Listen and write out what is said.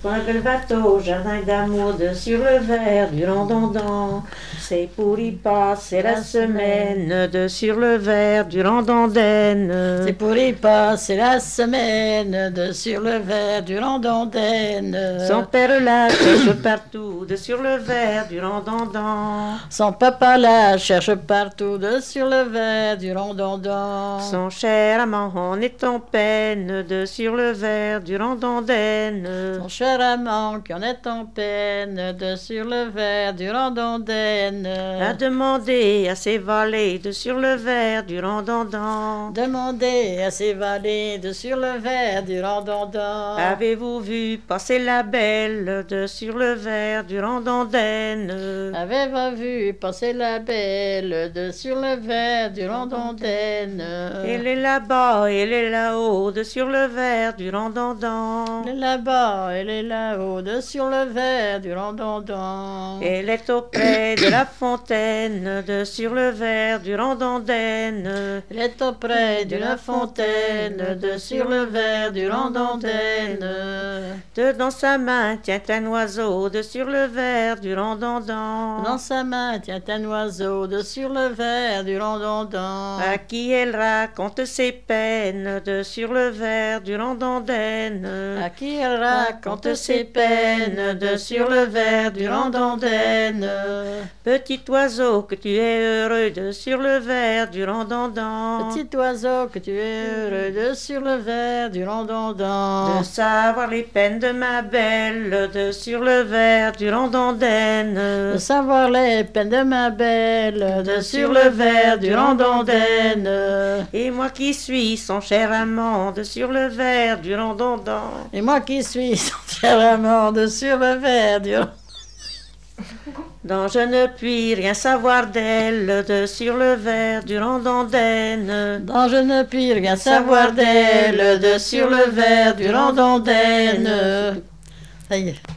Point que le bateau, jardin d'amour, de sur le verre du Randondan. C'est pour y passer la semaine, de sur le verre du Randondaine. C'est pour y passer la semaine, de sur le verre du Randondaine. Son père la cherche partout, de sur le verre du Randondan. Son papa la cherche partout, de sur le verre du Randondan. Son cher amant en est en peine, de sur le verre du Randondaine. Son cher amant qui en est en peine, de sur le verre du Randondaine. A demandé à ses valets, de sur le verre du Randondan. Demandez à ses valets, de sur le verre du Randondan. Avez-vous vu passer la belle, de sur le verre du Randondaine? Avez-vous vu passer la belle, de sur le verre du Randondaine? Elle est là-bas, elle est là-haut, de sur le verre du Randondan. Elle est là-bas, elle est là-haut, de sur le verre du Randondan. Elle est auprès de la fontaine, de sur le verre du Randondaine. Elle est auprès de la fontaine, de sur le verre du Randondaine. Dans sa main tient un oiseau, de sur le verre du Randondan. Dans sa main tient un oiseau, de sur le verre du Randondan. À qui elle raconte ses peines, de sur le verre du Randondaine. À qui elle raconte ses peines, de sur le verre du Randondaine. Petit oiseau que tu es heureux, de sur le verre du Randondan. Petit oiseau que tu es heureux, de sur le verre du Randondan. De savoir les peines de ma belle, de sur le verre du Randondaine. De savoir les peines de ma belle, de sur le verre du Randondaine. Et moi qui suis son cher amant, de sur le verre du Randondan. Et moi qui suis son cher amant, de sur le verre du Randondan. Dont je ne puis rien savoir d'elle, de sur le verre du Randondaine. Dont je ne puis rien savoir d'elle, de sur le verre du Randondaine. Ça y est.